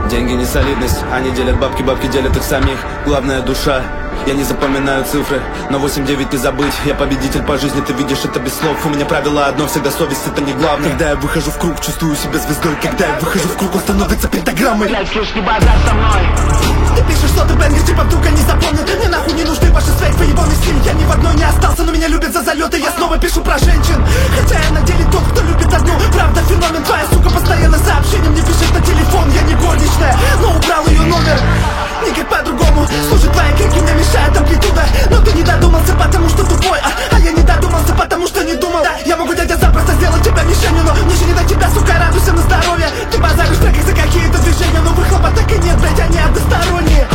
Деньги не солидность, они делят бабки, бабки делят их самих. Главная душа, я не запоминаю цифры, но 8-9 не забыть. Я победитель по жизни, ты видишь это без слов. У меня правило одно, всегда совесть, это не главное. Когда я выхожу в круг, чувствую себя звездой. Когда я выхожу в круг, он становится пентаграммой. Блять, слышь, не базар со мной. Ты пишешь, что ты бэнгер, типа вдруг они запомнят. Мне нахуй не нужны ваши связь, поебанный стиль. Я ни в одной не остался, но меня любят за залеты. Я снова пишу про женщин, хотя я на деле тот, кто любит одну. Правда, феномен, твоя сука постоянно сообщение мне пишет на телефон. Я не горничная, но убрал ее номер. Никак по-другому, слушай, твои крики мне мешают амплитуда. Но ты не додумался, потому что тупой. А я не додумался, потому что не думал. Да, я могу, дядя, запросто сделать тебя мишенью, но мне же не до тебя, сука, радуйся на здоровье. Ты базаришь в треках за какие-то движения, но выхлопа так и нет, блять, они односторонние.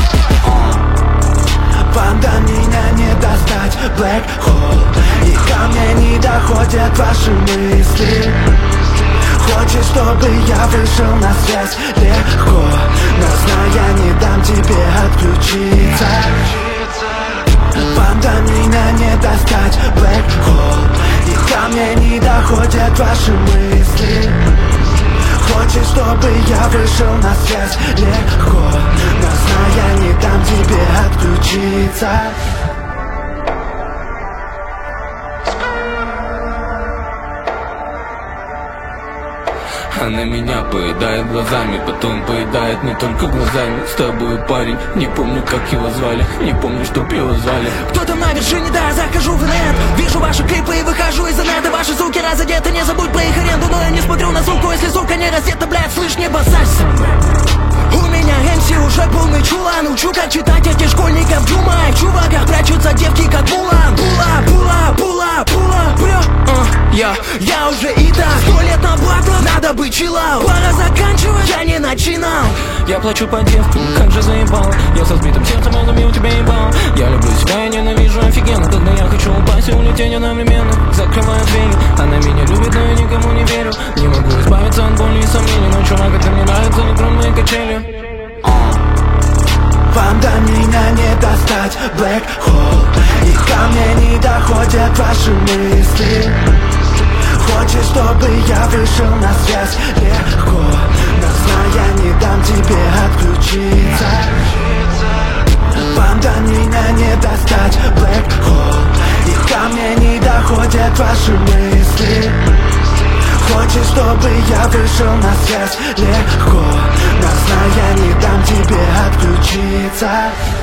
Вам до меня не достать Black Hole, и ко мне не доходят ваши мысли. Хочешь, чтобы я вышел на связь? Легко, но знаю, я не дам тебе отключиться. Вам до меня не достать Black Hole, и ко мне не доходят ваши мысли. Хочешь, чтобы я вышел на связь? Легко, но знаю, я не дам тебе отключиться. Она меня поедает глазами, потом поедает не только глазами. С тобой, парень, не помню, как его звали, не помню, чтоб его звали. Кто там на вершине, да, захожу в нет. Вижу ваши клипы и выхожу из инета. Ваши суки разодеты, не забудь про их аренду. Но я не смотрю на суку, если сука не раздета, блядь, слышь, не базарься. У меня MC уже полный чулан. Учу, как читать этих школьников Джума. И в чуваках прячутся девки, как Мулан. Я уже и так 100 лет на батлах, надо быть чилау. Пора заканчивать, я не начинал. Я плачу по девкам, как же заебал. Я со сбитым сердцем, я забил тебя ебал. Я люблю себя, я ненавижу офигенно. Когда я хочу упасть и улететь одновременно. Закрываю двери, она меня любит, но я никому не верю. Не могу избавиться от боли и сомнений. Но чувак, это мне нравится, не кром мои качели. Вам до меня не достать Black Hole, и ко мне не доходят ваши мысли. Хочешь, чтобы я вышел на связь? Легко, но знаю, я не дам тебе отключиться. Вам до меня не достать Black Hole, и ко мне не доходят ваши мысли. Хочешь, чтобы я вышел на связь? Легко, но знаю, я не дам тебе отключиться.